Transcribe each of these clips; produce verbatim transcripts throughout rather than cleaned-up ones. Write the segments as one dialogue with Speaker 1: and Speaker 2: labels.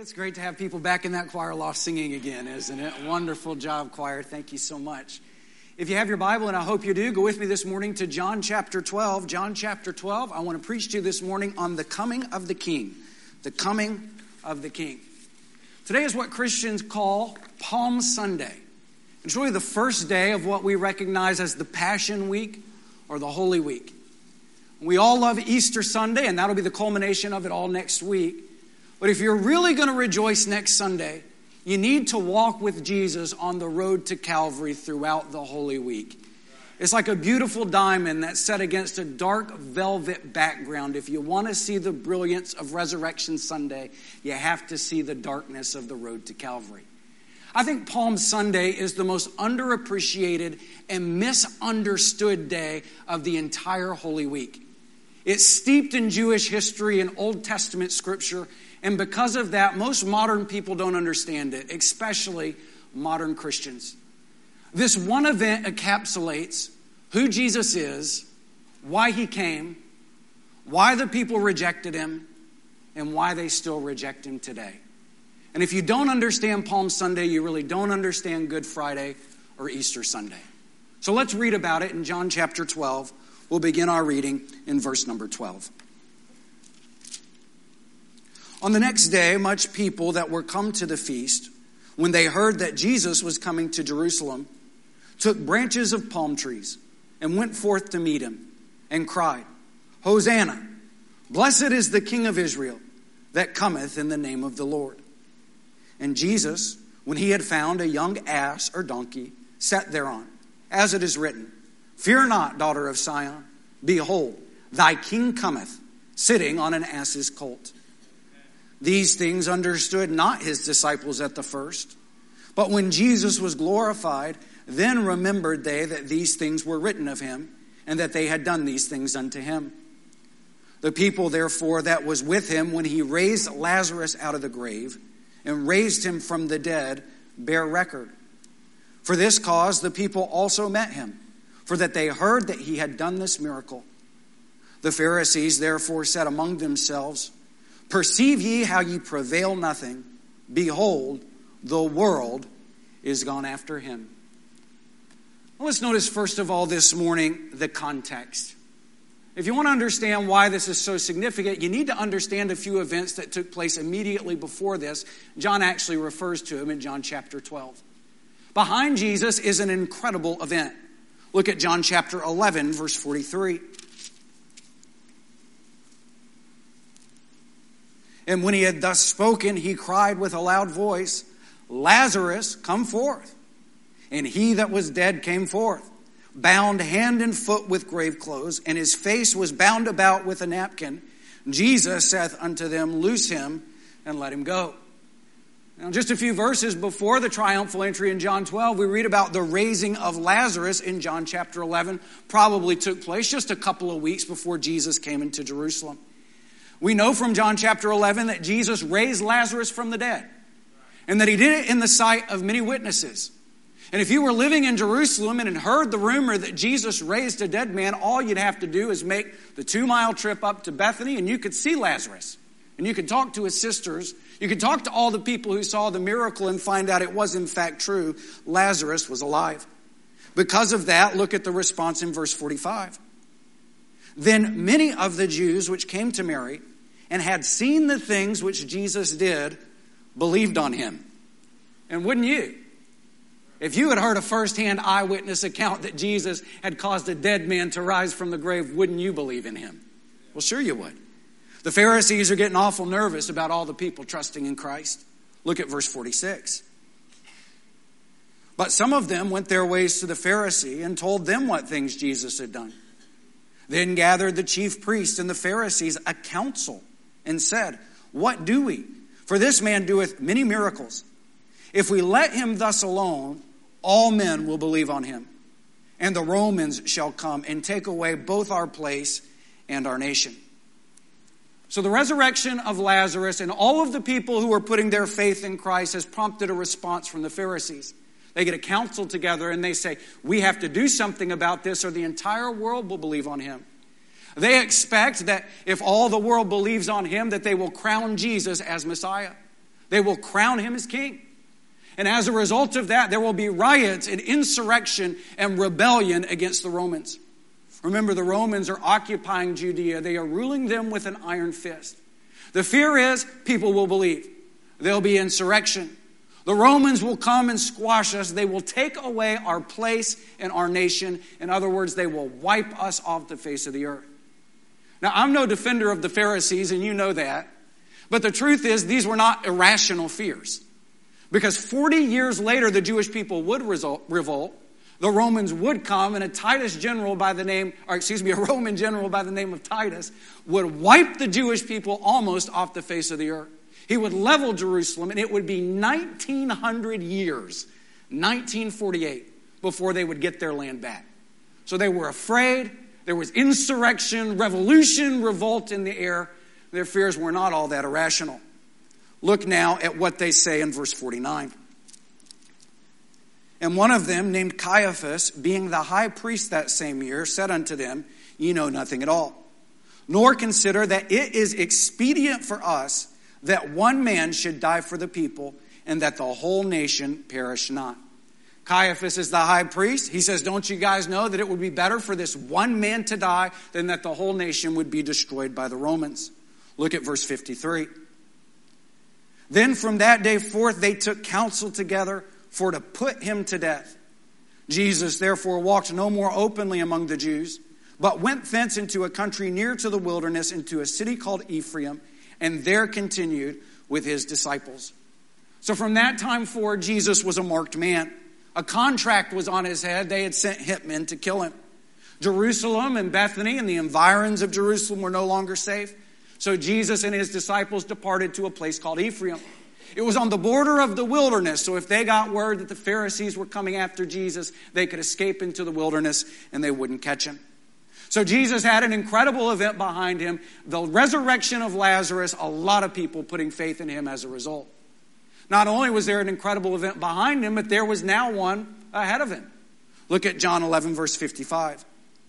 Speaker 1: It's great to have people back in that choir loft singing again, isn't it? Wonderful job, choir. Thank you so much. If you have your Bible, and I hope you do, go with me this morning to John chapter twelve. John chapter twelve, I want to preach to you this morning on the coming of the King. The coming of the King. Today is what Christians call Palm Sunday. It's really the first day of what we recognize as the Passion Week or the Holy Week. We all love Easter Sunday, and that'll be the culmination of it all next week. But if you're really going to rejoice next Sunday, you need to walk with Jesus on the road to Calvary throughout the Holy Week. It's like a beautiful diamond that's set against a dark velvet background. If you want to see the brilliance of Resurrection Sunday, you have to see the darkness of the road to Calvary. I think Palm Sunday is the most underappreciated and misunderstood day of the entire Holy Week. It's steeped in Jewish history and Old Testament scripture, and because of that, most modern people don't understand it, especially modern Christians. This one event encapsulates who Jesus is, why he came, why the people rejected him, and why they still reject him today. And if you don't understand Palm Sunday, you really don't understand Good Friday or Easter Sunday. So let's read about it in John chapter twelve. We'll begin our reading in verse number twelve. On the next day, much people that were come to the feast, when they heard that Jesus was coming to Jerusalem, took branches of palm trees and went forth to meet him and cried, Hosanna! Blessed is the King of Israel that cometh in the name of the Lord. And Jesus, when he had found a young ass or donkey, sat thereon, as it is written, Fear not, daughter of Sion. Behold, thy king cometh, sitting on an ass's colt. These things understood not his disciples at the first. But when Jesus was glorified, then remembered they that these things were written of him, and that they had done these things unto him. The people, therefore, that was with him when he raised Lazarus out of the grave, and raised him from the dead, bear record. For this cause the people also met him, for that they heard that he had done this miracle. The Pharisees therefore said among themselves, Perceive ye how ye prevail nothing. Behold, the world is gone after him. Well, let's notice first of all this morning the context. If you want to understand why this is so significant, you need to understand a few events that took place immediately before this. John actually refers to them in John chapter twelve. Behind Jesus is an incredible event. Look at John chapter eleven, verse forty-three. And when he had thus spoken, he cried with a loud voice, Lazarus, come forth. And he that was dead came forth, bound hand and foot with grave clothes, and his face was bound about with a napkin. Jesus saith unto them, Loose him and let him go. Now, just a few verses before the triumphal entry in John twelve, we read about the raising of Lazarus in John chapter eleven. Probably took place just a couple of weeks before Jesus came into Jerusalem. We know from John chapter eleven that Jesus raised Lazarus from the dead, and that he did it in the sight of many witnesses. And if you were living in Jerusalem and had heard the rumor that Jesus raised a dead man, all you'd have to do is make the two-mile trip up to Bethany, and you could see Lazarus. And you could talk to his sisters. You could talk to all the people who saw the miracle and find out it was in fact true. Lazarus was alive. Because of that, look at the response in verse forty-five. Then many of the Jews which came to Mary and had seen the things which Jesus did believed on him. And wouldn't you? If you had heard a first-hand eyewitness account that Jesus had caused a dead man to rise from the grave, wouldn't you believe in him? Well, sure you would. The Pharisees are getting awful nervous about all the people trusting in Christ. Look at verse forty-six. But some of them went their ways to the Pharisee and told them what things Jesus had done. Then gathered the chief priests and the Pharisees a council and said, What do we? For this man doeth many miracles. If we let him thus alone, all men will believe on him. And the Romans shall come and take away both our place and our nation. So the resurrection of Lazarus and all of the people who are putting their faith in Christ has prompted a response from the Pharisees. They get a council together and they say, we have to do something about this or the entire world will believe on him. They expect that if all the world believes on him, that they will crown Jesus as Messiah. They will crown him as king. And as a result of that, there will be riots and insurrection and rebellion against the Romans. Remember, the Romans are occupying Judea. They are ruling them with an iron fist. The fear is people will believe. There'll be insurrection. The Romans will come and squash us. They will take away our place in our nation. In other words, they will wipe us off the face of the earth. Now, I'm no defender of the Pharisees, and you know that. But the truth is, these were not irrational fears. Because forty years later, the Jewish people would result, revolt. The Romans would come, and a Titus general by the name, or excuse me, a Roman general by the name of Titus would wipe the Jewish people almost off the face of the earth. He would level Jerusalem, and it would be nineteen hundred years, nineteen forty-eight, before they would get their land back. So they were afraid. There was insurrection, revolution, revolt in the air. Their fears were not all that irrational. Look now at what they say in verse forty-nine. And one of them, named Caiaphas, being the high priest that same year, said unto them, Ye know nothing at all, nor consider that it is expedient for us that one man should die for the people, and that the whole nation perish not. Caiaphas is the high priest. He says, don't you guys know that it would be better for this one man to die than that the whole nation would be destroyed by the Romans? Look at verse fifty-three. Then from that day forth they took counsel together for to put him to death. Jesus therefore walked no more openly among the Jews, but went thence into a country near to the wilderness, into a city called Ephraim, and there continued with his disciples. So from that time forward, Jesus was a marked man. A contract was on his head. They had sent hitmen to kill him. Jerusalem and Bethany and the environs of Jerusalem were no longer safe. So Jesus and his disciples departed to a place called Ephraim. It was on the border of the wilderness, so if they got word that the Pharisees were coming after Jesus, they could escape into the wilderness and they wouldn't catch him. So Jesus had an incredible event behind him, the resurrection of Lazarus, a lot of people putting faith in him as a result. Not only was there an incredible event behind him, but there was now one ahead of him. Look at John eleven, verse fifty-five.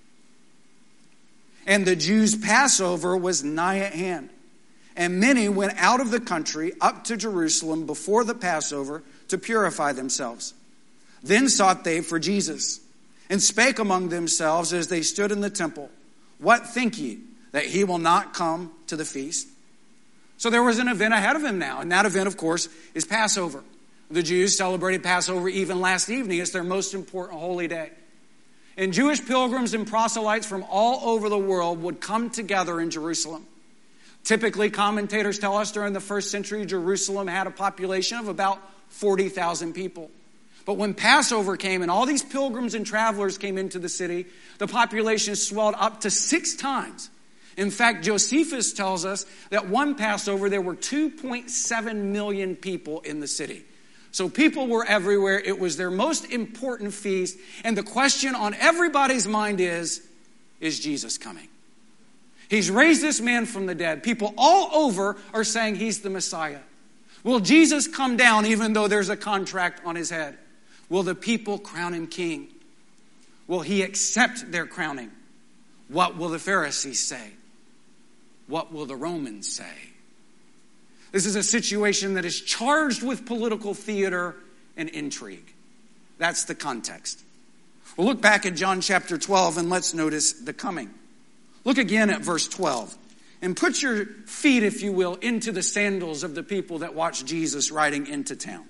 Speaker 1: And the Jews' Passover was nigh at hand. And many went out of the country up to Jerusalem before the Passover to purify themselves. Then sought they for Jesus, and spake among themselves as they stood in the temple, What think ye, that he will not come to the feast? So there was an event ahead of him now, and that event, of course, is Passover. The Jews celebrated Passover even last evening. It's their most important holy day. And Jewish pilgrims and proselytes from all over the world would come together in Jerusalem. Typically, commentators tell us during the first century, Jerusalem had a population of about forty thousand people. But when Passover came and all these pilgrims and travelers came into the city, the population swelled up to six times. In fact, Josephus tells us that one Passover, there were two point seven million people in the city. So people were everywhere. It was their most important feast. And the question on everybody's mind is, is Jesus coming? He's raised this man from the dead. People all over are saying he's the Messiah. Will Jesus come down even though there's a contract on his head? Will the people crown him king? Will he accept their crowning? What will the Pharisees say? What will the Romans say? This is a situation that is charged with political theater and intrigue. That's the context. We'll look back at John chapter twelve and let's notice the coming. Look again at verse twelve and put your feet, if you will, into the sandals of the people that watched Jesus riding into town.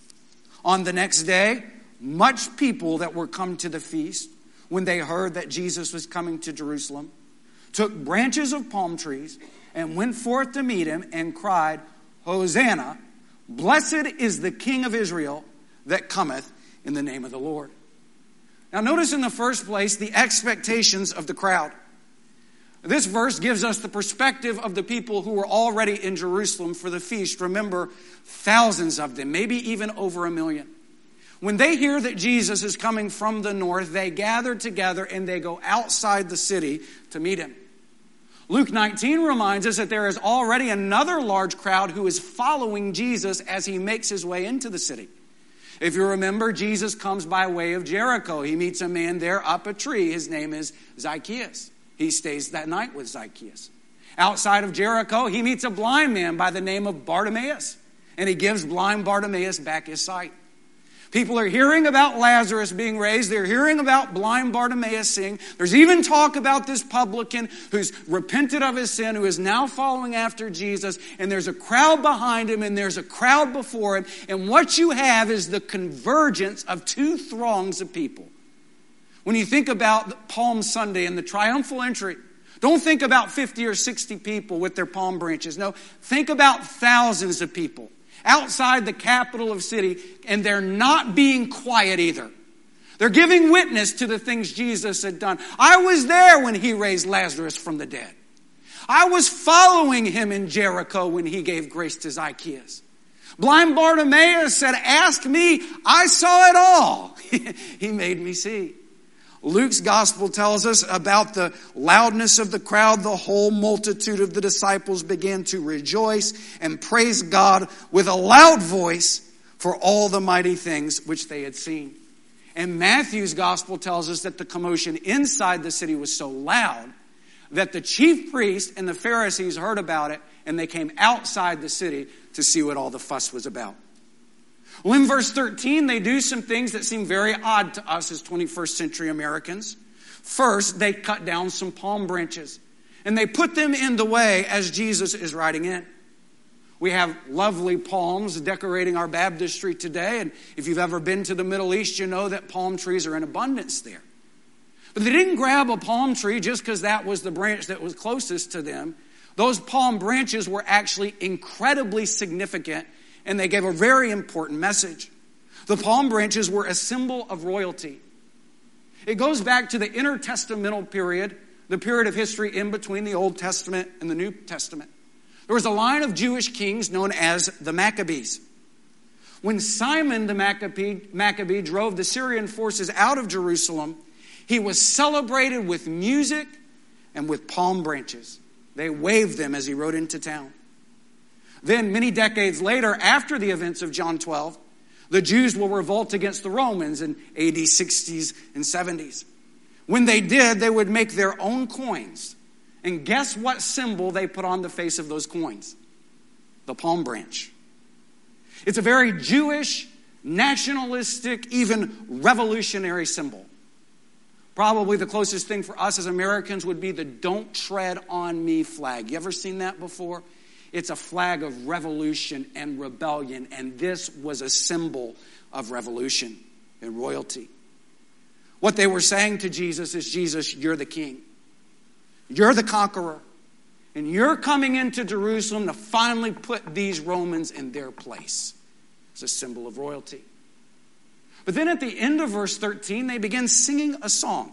Speaker 1: On the next day, much people that were come to the feast, when they heard that Jesus was coming to Jerusalem, took branches of palm trees and went forth to meet him and cried, Hosanna, blessed is the King of Israel that cometh in the name of the Lord. Now notice in the first place the expectations of the crowd. This verse gives us the perspective of the people who were already in Jerusalem for the feast. Remember, thousands of them, maybe even over a million. When they hear that Jesus is coming from the north, they gather together and they go outside the city to meet him. Luke nineteen reminds us that there is already another large crowd who is following Jesus as he makes his way into the city. If you remember, Jesus comes by way of Jericho. He meets a man there up a tree. His name is Zacchaeus. He stays that night with Zacchaeus. Outside of Jericho, he meets a blind man by the name of Bartimaeus. and he gives blind Bartimaeus back his sight. People are hearing about Lazarus being raised. They're hearing about blind Bartimaeus seeing. There's even talk about this publican who's repented of his sin, who is now following after Jesus. And there's a crowd behind him and there's a crowd before him. And what you have is the convergence of two throngs of people. When you think about Palm Sunday and the triumphal entry, don't think about fifty or sixty people with their palm branches. No, think about thousands of people outside the capital of city, and they're not being quiet either. They're giving witness to the things Jesus had done. I was there when he raised Lazarus from the dead. I was following him in Jericho when he gave grace to Zacchaeus. Blind Bartimaeus said, ask me, I saw it all. He made me see. Luke's gospel tells us about the loudness of the crowd. The whole multitude of the disciples began to rejoice and praise God with a loud voice for all the mighty things which they had seen. And Matthew's gospel tells us that the commotion inside the city was so loud that the chief priests and the Pharisees heard about it, and they came outside the city to see what all the fuss was about. Well, in verse thirteen, they do some things that seem very odd to us as twenty-first century Americans. First, they cut down some palm branches, and they put them in the way as Jesus is riding in. We have lovely palms decorating our baptistry today, and if you've ever been to the Middle East, you know that palm trees are in abundance there. But they didn't grab a palm tree just because that was the branch that was closest to them. Those palm branches were actually incredibly significant, and they gave a very important message. The palm branches were a symbol of royalty. It goes back to the intertestamental period, the period of history in between the Old Testament and the New Testament. There was a line of Jewish kings known as the Maccabees. When Simon the Maccabee, Maccabee drove the Syrian forces out of Jerusalem, he was celebrated with music and with palm branches. They waved them as he rode into town. Then, many decades later, after the events of John twelve, the Jews will revolt against the Romans in A D sixties and seventies. When they did, they would make their own coins. And guess what symbol they put on the face of those coins? The palm branch. It's a very Jewish, nationalistic, even revolutionary symbol. Probably the closest thing for us as Americans would be the "Don't Tread on Me" flag. You ever seen that before? It's a flag of revolution and rebellion, and this was a symbol of revolution and royalty. What they were saying to Jesus is, Jesus, you're the king. You're the conqueror. And you're coming into Jerusalem to finally put these Romans in their place. It's a symbol of royalty. But then at the end of verse thirteen, they begin singing a song.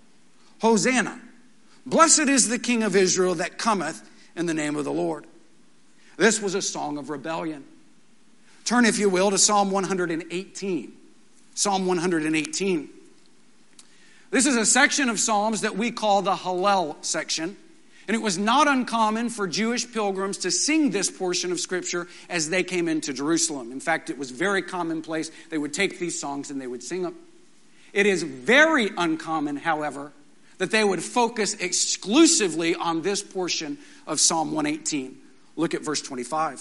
Speaker 1: Hosanna. Blessed is the King of Israel that cometh in the name of the Lord. This was a song of rebellion. Turn, if you will, to Psalm one eighteen. Psalm one eighteen. This is a section of Psalms that we call the Hallel section. And it was not uncommon for Jewish pilgrims to sing this portion of Scripture as they came into Jerusalem. In fact, it was very commonplace. They would take these songs and they would sing them. It is very uncommon, however, that they would focus exclusively on this portion of Psalm one eighteen. Look at verse twenty-five.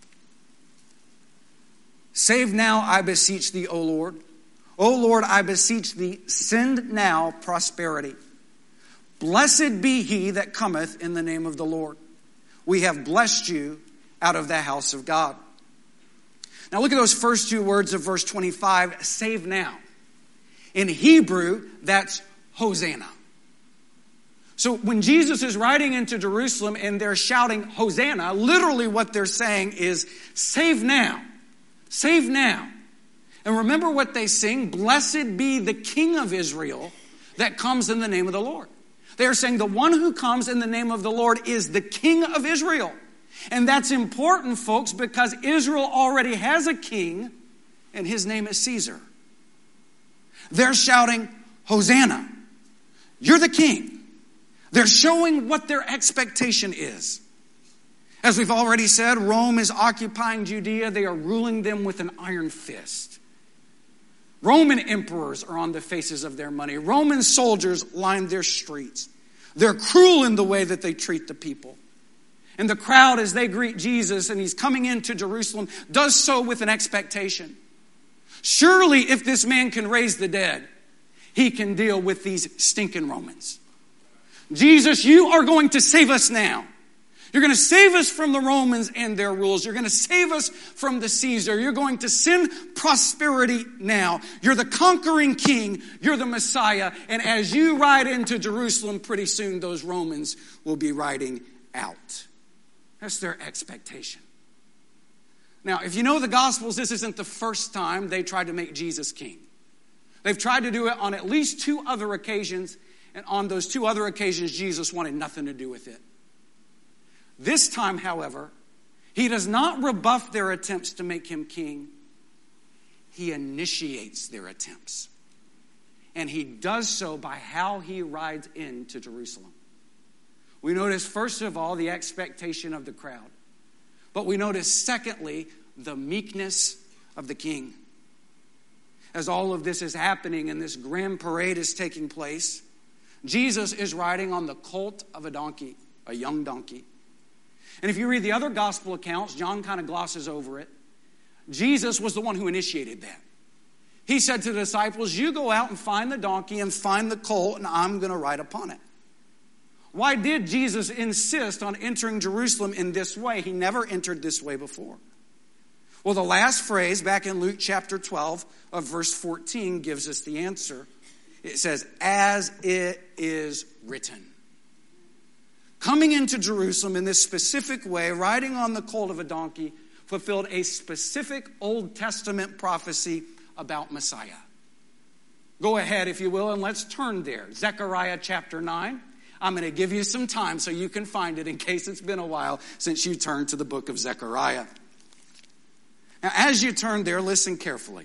Speaker 1: Save now, I beseech thee, O Lord. O Lord, I beseech thee, send now prosperity. Blessed be he that cometh in the name of the Lord. We have blessed you out of the house of God. Now look at those first two words of verse twenty-five, save now. In Hebrew, that's Hosanna. So when Jesus is riding into Jerusalem and they're shouting Hosanna, literally what they're saying is, save now, save now. And remember what they sing, blessed be the King of Israel that comes in the name of the Lord. They're saying the one who comes in the name of the Lord is the King of Israel. And that's important, folks, because Israel already has a king, and his name is Caesar. They're shouting, Hosanna, you're the king. They're showing what their expectation is. As we've already said, Rome is occupying Judea. They are ruling them with an iron fist. Roman emperors are on the faces of their money. Roman soldiers line their streets. They're cruel in the way that they treat the people. And the crowd, as they greet Jesus and he's coming into Jerusalem, does so with an expectation. Surely if this man can raise the dead, he can deal with these stinking Romans. Jesus, you are going to save us now. You're going to save us from the Romans and their rules. You're going to save us from the Caesar. You're going to send prosperity now. You're the conquering king. You're the Messiah. And as you ride into Jerusalem, pretty soon those Romans will be riding out. That's their expectation. Now, if you know the Gospels, this isn't the first time they tried to make Jesus king. They've tried to do it on at least two other occasions. And on those two other occasions, Jesus wanted nothing to do with it. This time, however, he does not rebuff their attempts to make him king. He initiates their attempts. And he does so by how he rides into Jerusalem. We notice, first of all, the expectation of the crowd. But we notice, secondly, the meekness of the king. As all of this is happening and this grand parade is taking place, Jesus is riding on the colt of a donkey, a young donkey. And if you read the other gospel accounts, John kind of glosses over it. Jesus was the one who initiated that. He said to the disciples, you go out and find the donkey and find the colt, and I'm going to ride upon it. Why did Jesus insist on entering Jerusalem in this way? He never entered this way before. Well, the last phrase back in Luke chapter twelve of verse fourteen gives us the answer. It says, as it is written. Coming into Jerusalem in this specific way, riding on the colt of a donkey, fulfilled a specific Old Testament prophecy about Messiah. Go ahead, if you will, and let's turn there. Zechariah chapter nine. I'm going to give you some time so you can find it in case it's been a while since you turned to the book of Zechariah. Now, as you turn there, listen carefully.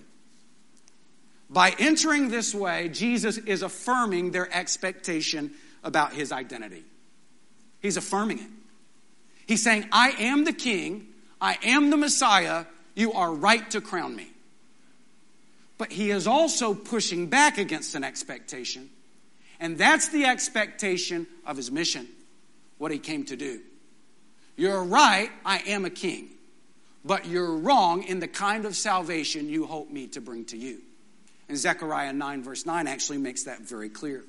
Speaker 1: By entering this way, Jesus is affirming their expectation about his identity. He's affirming it. He's saying, I am the king. I am the Messiah. You are right to crown me. But he is also pushing back against an expectation. And that's the expectation of his mission, what he came to do. You're right, I am a king. But you're wrong in the kind of salvation you hope me to bring to you. And Zechariah nine verse nine actually makes that very clear.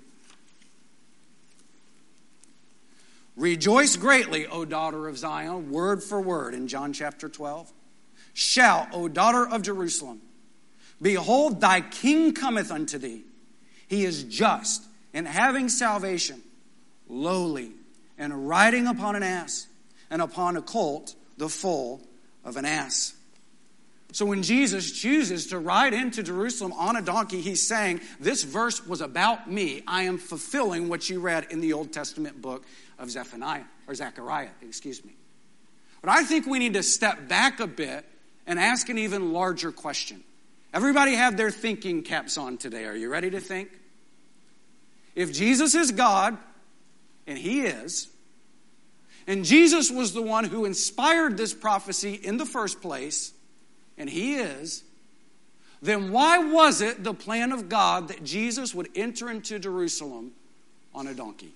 Speaker 1: Rejoice greatly, O daughter of Zion, word for word in John chapter twelve. Shout, O daughter of Jerusalem. Behold, thy king cometh unto thee. He is just and having salvation, lowly, and riding upon an ass, and upon a colt, the foal of an ass. So when Jesus chooses to ride into Jerusalem on a donkey, he's saying, this verse was about me. I am fulfilling what you read in the Old Testament book of Zephaniah, or Zechariah, excuse me. But I think we need to step back a bit and ask an even larger question. Everybody have their thinking caps on today. Are you ready to think? If Jesus is God, and he is, and Jesus was the one who inspired this prophecy in the first place, and he is, then why was it the plan of God that Jesus would enter into Jerusalem on a donkey?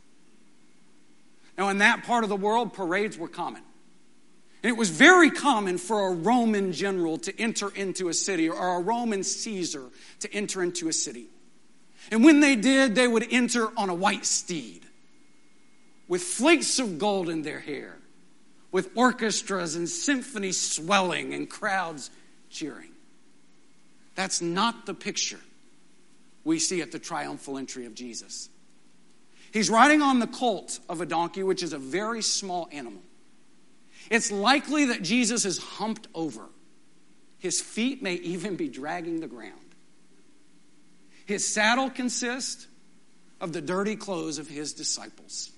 Speaker 1: Now, in that part of the world, parades were common. And it was very common for a Roman general to enter into a city, or a Roman Caesar to enter into a city. And when they did, they would enter on a white steed with flakes of gold in their hair, with orchestras and symphonies swelling and crowds cheering. That's not the picture we see at the triumphal entry of Jesus. He's riding on the colt of a donkey, which is a very small animal. It's likely that Jesus is humped over. His feet may even be dragging the ground. His saddle consists of the dirty clothes of his disciples.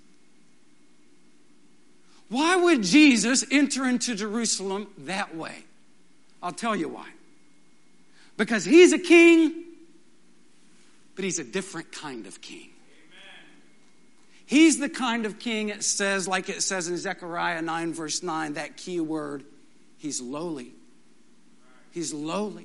Speaker 1: Why would Jesus enter into Jerusalem that way? I'll tell you why. Because he's a king, but he's a different kind of king. He's the kind of king, it says, like it says in Zechariah nine verse nine, that key word, he's lowly. He's lowly.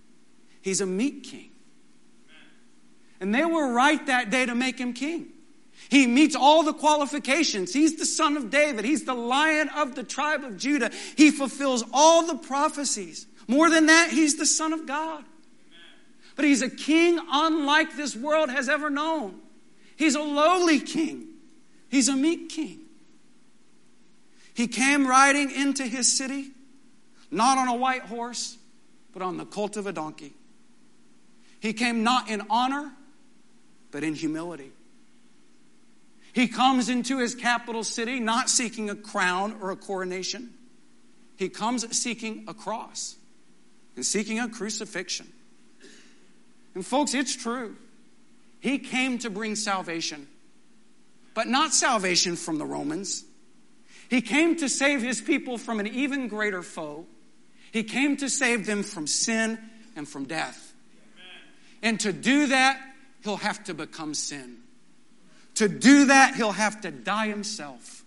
Speaker 1: He's a meek king. And they were right that day to make him king. He meets all the qualifications. He's the son of David. He's the Lion of the tribe of Judah. He fulfills all the prophecies. More than that, he's the Son of God. Amen. But he's a king unlike this world has ever known. He's a lowly king. He's a meek king. He came riding into his city, not on a white horse, but on the colt of a donkey. He came not in honor, but in humility. He comes into his capital city not seeking a crown or a coronation. He comes seeking a cross and seeking a crucifixion. And folks, it's true. He came to bring salvation, but not salvation from the Romans. He came to save his people from an even greater foe. He came to save them from sin and from death. And to do that, he'll have to become sin. To do that, he'll have to die himself.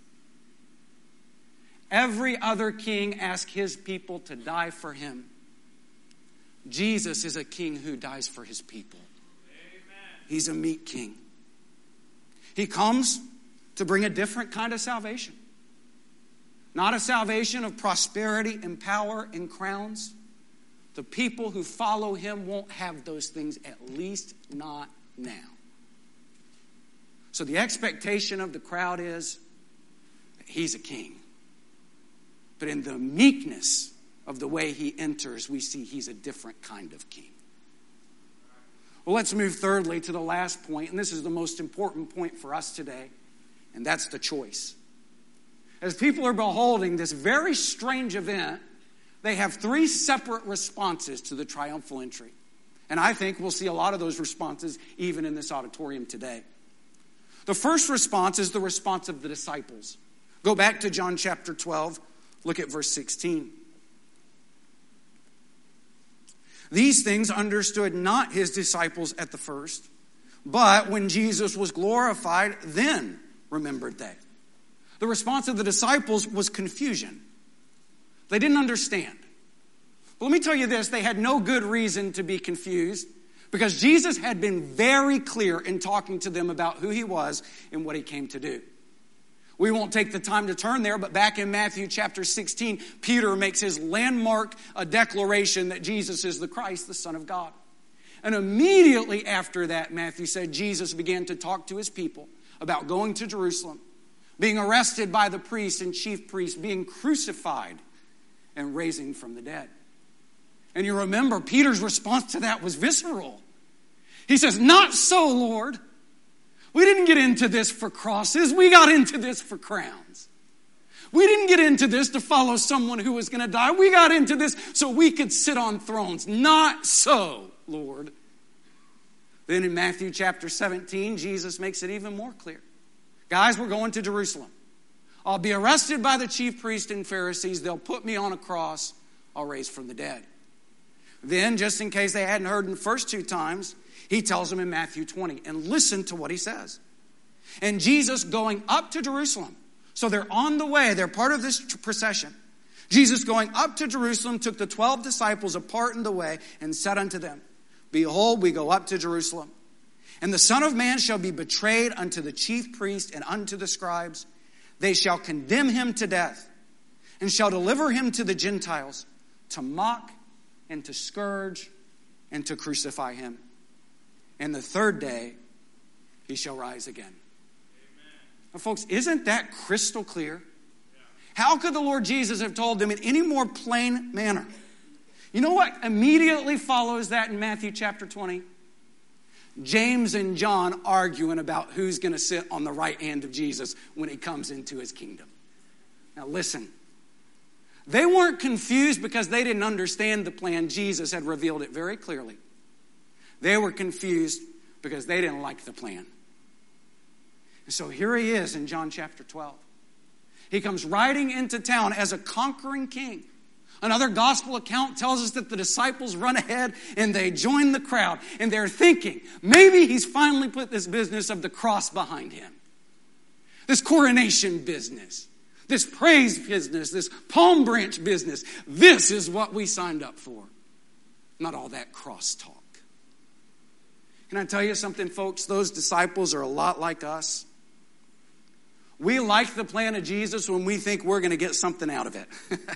Speaker 1: Every other king asked his people to die for him. Jesus is a king who dies for his people. Amen. He's a meek king. He comes to bring a different kind of salvation. Not a salvation of prosperity and power and crowns. The people who follow him won't have those things, at least not now. So the expectation of the crowd is that he's a king. But in the meekness of the way he enters, we see he's a different kind of king. Well, let's move thirdly to the last point, and this is the most important point for us today, and that's the choice. As people are beholding this very strange event, they have three separate responses to the triumphal entry. And I think we'll see a lot of those responses even in this auditorium today. The first response is the response of the disciples. Go back to John chapter twelve. Look at verse sixteen. These things understood not his disciples at the first, but when Jesus was glorified, then remembered they. The response of the disciples was confusion. They didn't understand. But let me tell you this, they had no good reason to be confused, because Jesus had been very clear in talking to them about who he was and what he came to do. We won't take the time to turn there, but back in Matthew chapter sixteen, Peter makes his landmark a declaration that Jesus is the Christ, the Son of God. And immediately after that, Matthew said, Jesus began to talk to his people about going to Jerusalem, being arrested by the priests and chief priests, being crucified, and raising from the dead. And you remember, Peter's response to that was visceral. He says, "Not so, Lord. We didn't get into this for crosses. We got into this for crowns. We didn't get into this to follow someone who was going to die. We got into this so we could sit on thrones. Not so, Lord." Then in Matthew chapter seventeen, Jesus makes it even more clear. Guys, we're going to Jerusalem. I'll be arrested by the chief priests and Pharisees. They'll put me on a cross. I'll raise from the dead. Then, just in case they hadn't heard in the first two times, he tells them in Matthew twenty. And listen to what he says. And Jesus going up to Jerusalem. So they're on the way. They're part of this procession. Jesus going up to Jerusalem took the twelve disciples apart in the way and said unto them, "Behold, we go up to Jerusalem. And the Son of Man shall be betrayed unto the chief priests and unto the scribes. They shall condemn him to death and shall deliver him to the Gentiles to mock and to scourge and to crucify him. And the third day he shall rise again." Amen. Now, folks, isn't that crystal clear? Yeah. How could the Lord Jesus have told them in any more plain manner? You know what immediately follows that in Matthew chapter twenty? James and John arguing about who's going to sit on the right hand of Jesus when he comes into his kingdom. Now listen, they weren't confused because they didn't understand the plan. Jesus had revealed it very clearly. They were confused because they didn't like the plan. And so here he is in John chapter twelve. He comes riding into town as a conquering king. Another gospel account tells us that the disciples run ahead and they join the crowd. And they're thinking, maybe he's finally put this business of the cross behind him. This coronation business. This praise business. This palm branch business. This is what we signed up for. Not all that cross talk. Can I tell you something, folks? Those disciples are a lot like us. We like the plan of Jesus when we think we're going to get something out of it.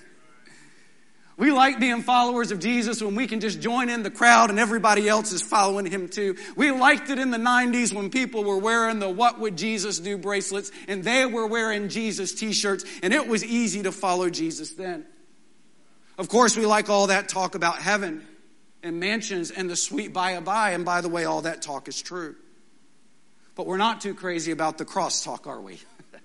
Speaker 1: We like being followers of Jesus when we can just join in the crowd and everybody else is following him too. We liked it in the nineties when people were wearing the What Would Jesus Do bracelets and they were wearing Jesus t-shirts, and it was easy to follow Jesus then. Of course, we like all that talk about heaven and mansions and the sweet by and by, and by the way, all that talk is true. But we're not too crazy about the cross talk, are we?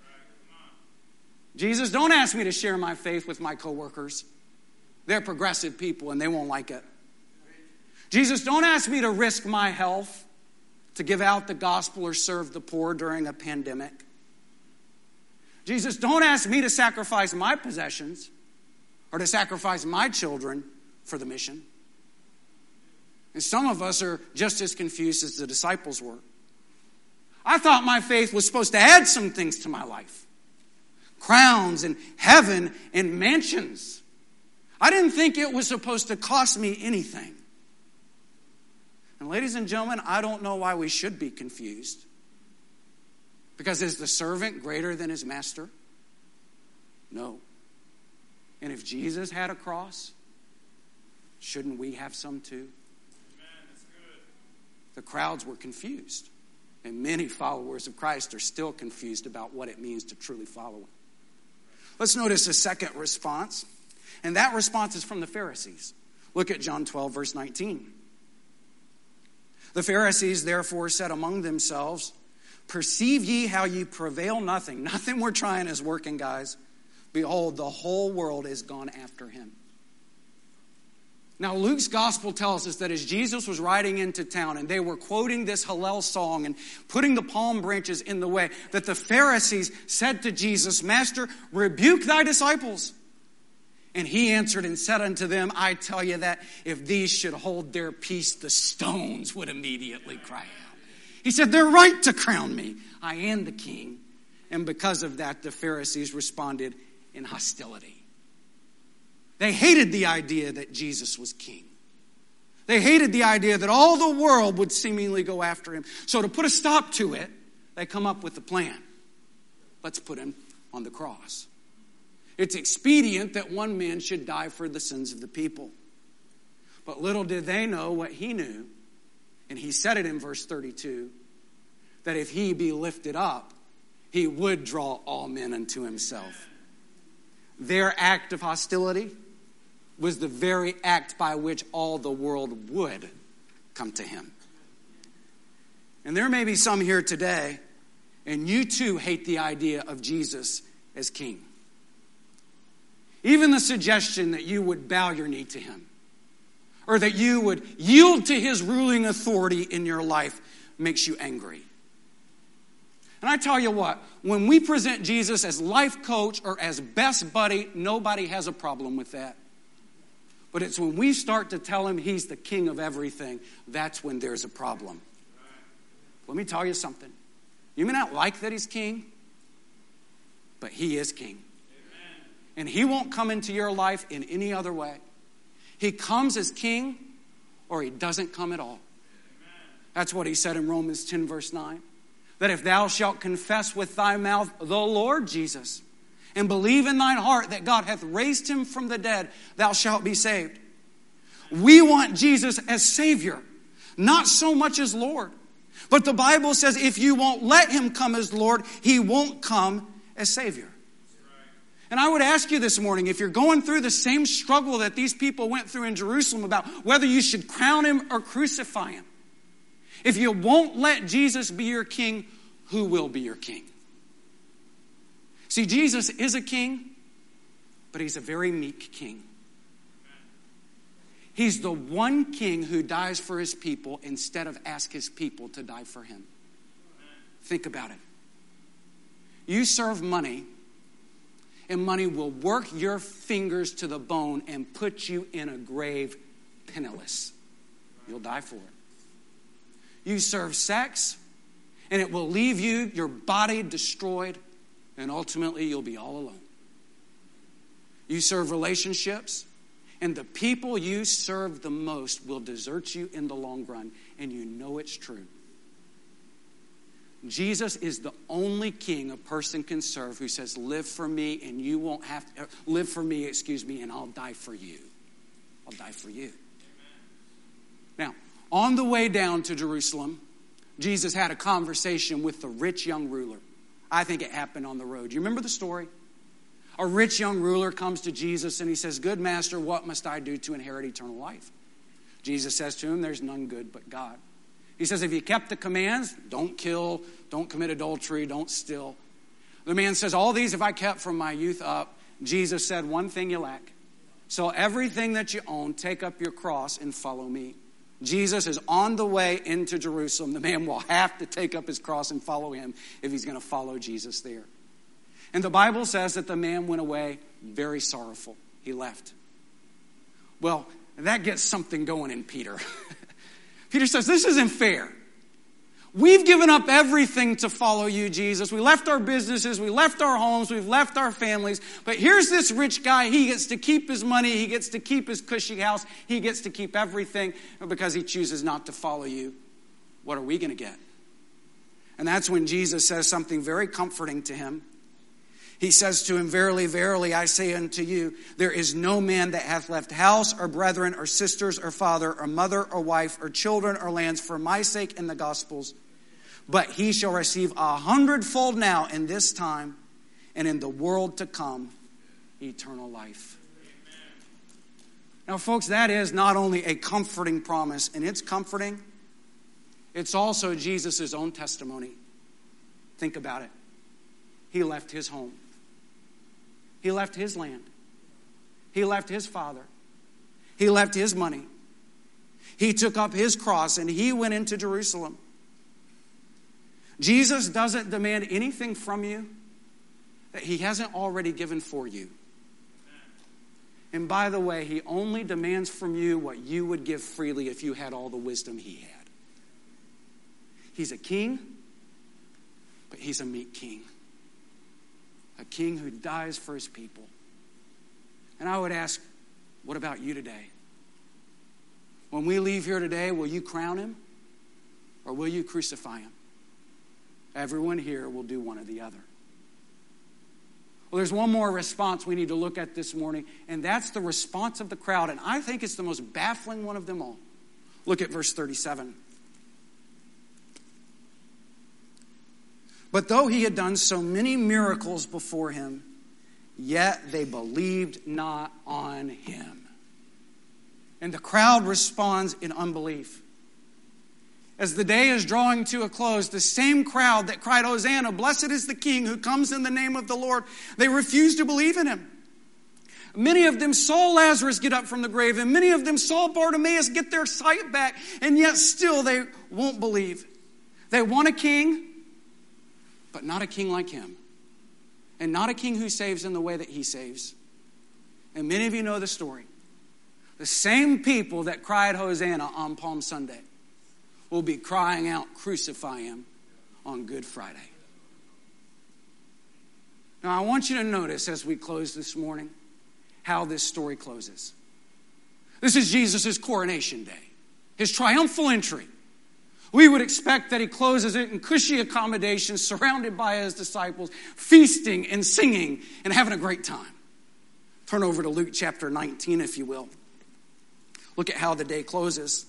Speaker 1: Jesus, don't ask me to share my faith with my coworkers. They're progressive people and they won't like it. Jesus, don't ask me to risk my health to give out the gospel or serve the poor during a pandemic. Jesus, don't ask me to sacrifice my possessions or to sacrifice my children for the mission. And some of us are just as confused as the disciples were. I thought my faith was supposed to add some things to my life. Crowns and heaven and mansions. I didn't think it was supposed to cost me anything. And ladies and gentlemen, I don't know why we should be confused. Because is the servant greater than his master? No. And if Jesus had a cross, shouldn't we have some too?
Speaker 2: Amen. That's good.
Speaker 1: The crowds were confused. And many followers of Christ are still confused about what it means to truly follow him. Let's notice a second response. And that response is from the Pharisees. Look at John twelve, verse nineteen. The Pharisees therefore said among themselves, perceive ye how ye prevail nothing. Nothing we're trying is working, guys. Behold, the whole world is gone after him. Now, Luke's gospel tells us that as Jesus was riding into town and they were quoting this Hallel song and putting the palm branches in the way, that the Pharisees said to Jesus, Master, rebuke thy disciples. And he answered and said unto them, I tell you that if these should hold their peace, the stones would immediately cry out. He said, they're right to crown me. I am the king. And because of that, the Pharisees responded in hostility. They hated the idea that Jesus was king. They hated the idea that all the world would seemingly go after him. So to put a stop to it, they come up with a plan. Let's put him on the cross. It's expedient that one man should die for the sins of the people. But little did they know what he knew, and he said it in verse thirty-two, that if he be lifted up, he would draw all men unto himself. Their act of hostility was the very act by which all the world would come to him. And there may be some here today, and you too hate the idea of Jesus as king. Even the suggestion that you would bow your knee to him, or that you would yield to his ruling authority in your life, makes you angry. And I tell you what, when we present Jesus as life coach or as best buddy, nobody has a problem with that. But it's when we start to tell him he's the king of everything, that's when there's a problem. Let me tell you something. You may not like that he's king, but he is king. And he won't come into your life in any other way. He comes as king, or he doesn't come at all. That's what he said in Romans ten, verse nine. That if thou shalt confess with thy mouth the Lord Jesus, and believe in thine heart that God hath raised him from the dead, thou shalt be saved. We want Jesus as Savior, not so much as Lord. But the Bible says if you won't let him come as Lord, he won't come as Savior. And I would ask you this morning, if you're going through the same struggle that these people went through in Jerusalem about whether you should crown him or crucify him, if you won't let Jesus be your king, who will be your king? See, Jesus is a king, but he's a very meek king. He's the one king who dies for his people instead of ask his people to die for him. Think about it. You serve money, and money will work your fingers to the bone and put you in a grave penniless. You'll die for it. You serve sex, and it will leave you, your body destroyed, and ultimately you'll be all alone. You serve relationships, And the people you serve the most will desert you in the long run. And you know it's true. Jesus is the only king a person can serve who says, live for me and you won't have to, live for me, excuse me, and I'll die for you. I'll die for you. Amen. Now, on the way down to Jerusalem, Jesus had a conversation with the rich young ruler. I think it happened on the road. You remember the story? A rich young ruler comes to Jesus and he says, good master, what must I do to inherit eternal life? Jesus says to him, there's none good but God. He says, if you kept the commands, don't kill, don't commit adultery, don't steal. The man says, all these have I kept from my youth up. Jesus said, one thing you lack. Sell everything that you own, take up your cross and follow me. Jesus is on the way into Jerusalem. The man will have to take up his cross and follow him if he's going to follow Jesus there. And the Bible says that the man went away very sorrowful. He left. Well, that gets something going in Peter. Peter says, this isn't fair. We've given up everything to follow you, Jesus. We left our businesses, we left our homes, we've left our families. But here's this rich guy. He gets to keep his money. He gets to keep his cushy house. He gets to keep everything because he chooses not to follow you. What are we going to get? And that's when Jesus says something very comforting to him. He says to him, verily, verily, I say unto you, there is no man that hath left house or brethren or sisters or father or mother or wife or children or lands for my sake in the gospels, but he shall receive a hundredfold now in this time and in the world to come, eternal life. Amen. Now, folks, that is not only a comforting promise, and it's comforting, it's also Jesus' own testimony. Think about it. He left his home. He left his land. He left his father. He left his money. He took up his cross and he went into Jerusalem. Jesus doesn't demand anything from you that he hasn't already given for you. And by the way, he only demands from you what you would give freely if you had all the wisdom he had. He's a king, but he's a meek king. A king who dies for his people. And I would ask, what about you today? When we leave here today, will you crown him or will you crucify him? Everyone here will do one or the other. Well, there's one more response we need to look at this morning, and that's the response of the crowd. And I think it's the most baffling one of them all. Look at verse thirty-seven. But though he had done so many miracles before him, yet they believed not on him. And the crowd responds in unbelief. As the day is drawing to a close, the same crowd that cried, Hosanna, blessed is the King who comes in the name of the Lord, they refuse to believe in him. Many of them saw Lazarus get up from the grave, and many of them saw Bartimaeus get their sight back, and yet still they won't believe. They want a king, but not a king like him. And not a king who saves in the way that he saves. And many of you know the story. The same people that cried Hosanna on Palm Sunday will be crying out, crucify him on Good Friday. Now I want you to notice as we close this morning how this story closes. This is Jesus' coronation day. His triumphal entry. We would expect that he closes it in cushy accommodations, surrounded by his disciples, feasting and singing and having a great time. Turn over to Luke chapter nineteen, if you will. Look at how the day closes.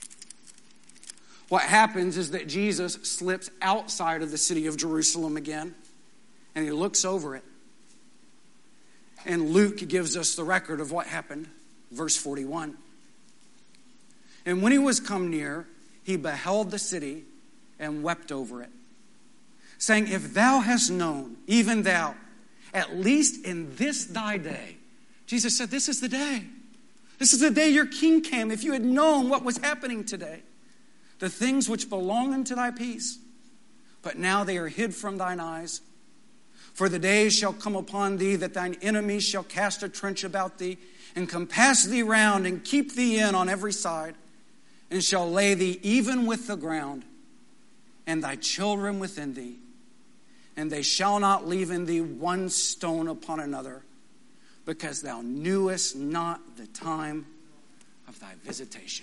Speaker 1: What happens is that Jesus slips outside of the city of Jerusalem again, and he looks over it. And Luke gives us the record of what happened. Verse forty-one. And when he was come near, he beheld the city and wept over it, saying, if thou hast known, even thou, at least in this thy day. Jesus said, this is the day. This is the day your king came. If you had known what was happening today, the things which belong unto thy peace, but now they are hid from thine eyes. For the days shall come upon thee that thine enemies shall cast a trench about thee and compass thee round and keep thee in on every side, and shall lay thee even with the ground, and thy children within thee. And they shall not leave in thee one stone upon another, because thou knewest not the time of thy visitation.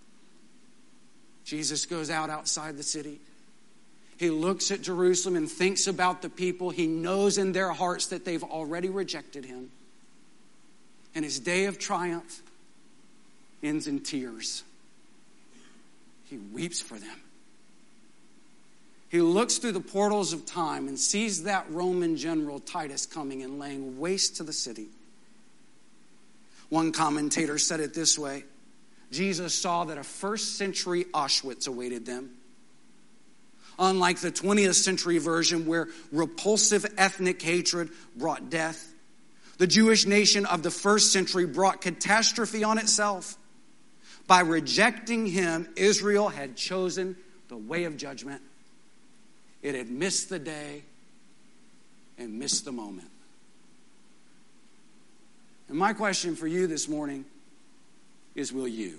Speaker 1: Jesus goes out outside the city. He looks at Jerusalem and thinks about the people. He knows in their hearts that they've already rejected him. And his day of triumph ends in tears. He weeps for them. He looks through the portals of time and sees that Roman general Titus coming and laying waste to the city. One commentator said it this way: Jesus saw that a first century Auschwitz awaited them. Unlike the twentieth century version where repulsive ethnic hatred brought death, the Jewish nation of the first century brought catastrophe on itself. By rejecting him, Israel had chosen the way of judgment. It had missed the day and missed the moment. And my question for you this morning is, will you?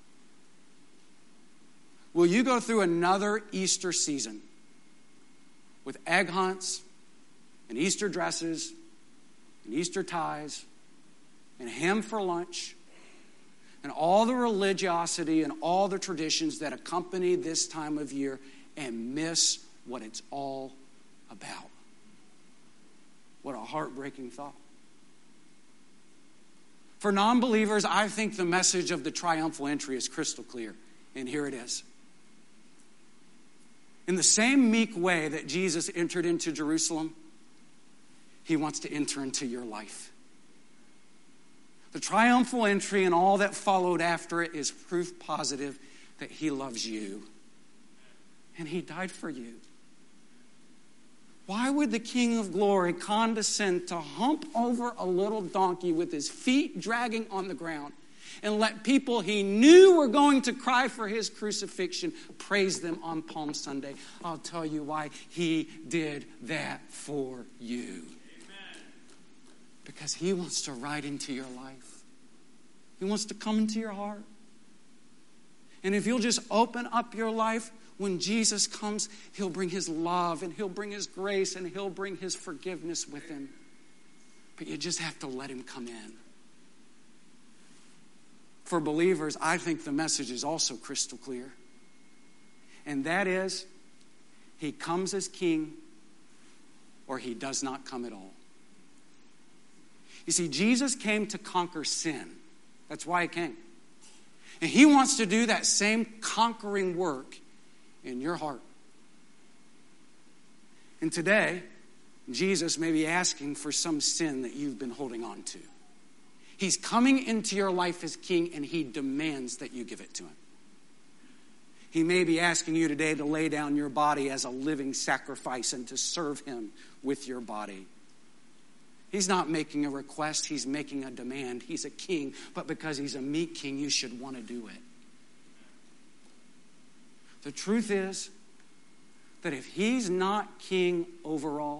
Speaker 1: Will you go through another Easter season with egg hunts and Easter dresses and Easter ties and ham for lunch and all the religiosity and all the traditions that accompany this time of year and miss what it's all about? What a heartbreaking thought. For non-believers, I think the message of the triumphal entry is crystal clear. And here it is. In the same meek way that Jesus entered into Jerusalem, he wants to enter into your life. The triumphal entry and all that followed after it is proof positive that he loves you. And he died for you. Why would the King of Glory condescend to hump over a little donkey with his feet dragging on the ground and let people he knew were going to cry for his crucifixion praise them on Palm Sunday? I'll tell you why. He did that for you. Amen. Because he wants to ride into your life. He wants to come into your heart. And if you'll just open up your life, when Jesus comes, he'll bring his love and he'll bring his grace and he'll bring his forgiveness with him. But you just have to let him come in. For believers, I think the message is also crystal clear. And that is, he comes as king or he does not come at all. You see, Jesus came to conquer sin. That's why he came. And he wants to do that same conquering work in your heart. And today, Jesus may be asking for some sin that you've been holding on to. He's coming into your life as king, and he demands that you give it to him. He may be asking you today to lay down your body as a living sacrifice and to serve him with your body. He's not making a request, he's making a demand. He's a king, but because he's a meek king, you should want to do it. The truth is that if he's not king overall,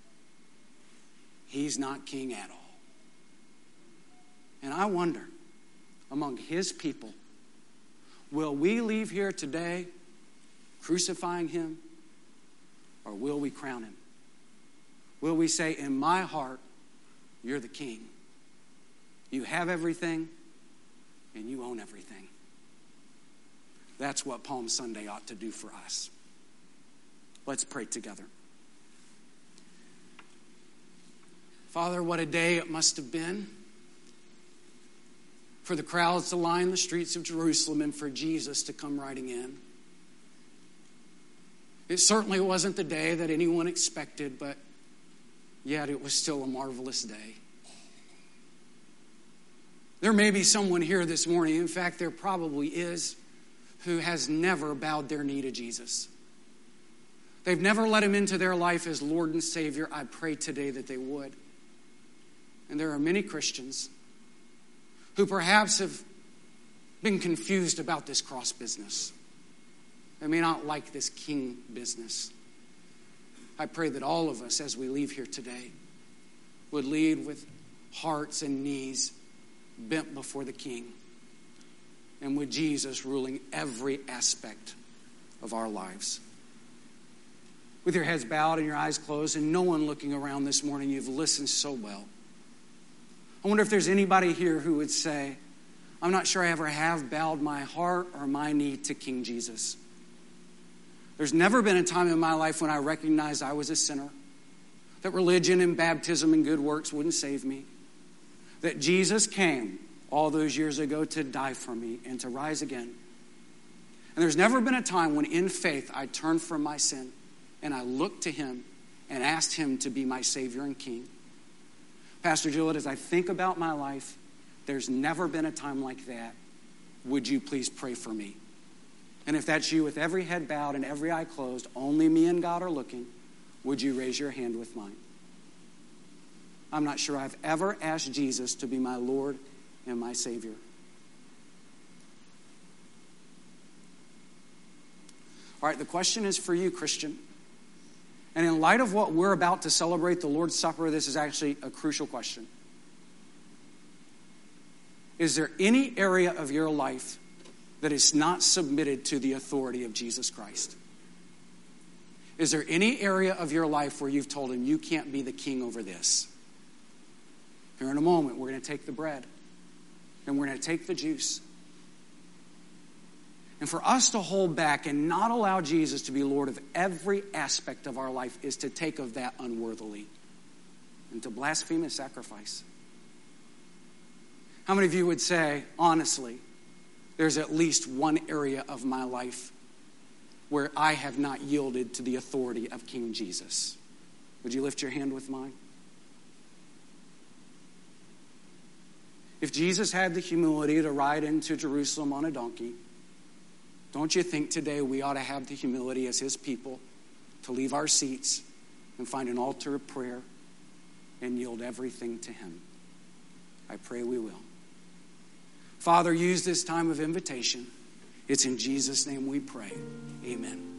Speaker 1: he's not king at all. And I wonder, among his people, will we leave here today crucifying him, or will we crown him? Will we say, in my heart, you're the king. You have everything, and you own everything. That's what Palm Sunday ought to do for us. Let's pray together. Father, what a day it must have been for the crowds to line the streets of Jerusalem and for Jesus to come riding in. It certainly wasn't the day that anyone expected, but yet it was still a marvelous day. There may be someone here this morning, in fact, there probably is, who has never bowed their knee to Jesus. They've never let him into their life as Lord and Savior. I pray today that they would. And there are many Christians who perhaps have been confused about this cross business. They may not like this king business. I pray that all of us, as we leave here today, would lead with hearts and knees bent before the King, and with Jesus ruling every aspect of our lives. With your heads bowed and your eyes closed and no one looking around this morning, you've listened so well. I I wonder if there's anybody here who would say, I'm not sure I ever have bowed my heart or my knee to King Jesus. There's never been a time in my life when I recognized I was a sinner, that religion and baptism and good works wouldn't save me, that Jesus came all those years ago to die for me and to rise again. And there's never been a time when in faith I turned from my sin and I looked to him and asked him to be my Savior and King. Pastor Gillett, as I think about my life, there's never been a time like that. Would you please pray for me? And if that's you, with every head bowed and every eye closed, only me and God are looking, would you raise your hand with mine? I'm not sure I've ever asked Jesus to be my Lord and my Savior. All right, the question is for you, Christian. And in light of what we're about to celebrate, the Lord's Supper, this is actually a crucial question. Is there any area of your life that is not submitted to the authority of Jesus Christ? Is there any area of your life where you've told him you can't be the king over this? Here in a moment, we're going to take the bread and we're going to take the juice. And for us to hold back and not allow Jesus to be Lord of every aspect of our life is to take of that unworthily and to blaspheme his sacrifice. How many of you would say, honestly, there's at least one area of my life where I have not yielded to the authority of King Jesus? Would you lift your hand with mine? If Jesus had the humility to ride into Jerusalem on a donkey, don't you think today we ought to have the humility as his people to leave our seats and find an altar of prayer and yield everything to him? I pray we will. Father, use this time of invitation. It's in Jesus' name we pray. Amen.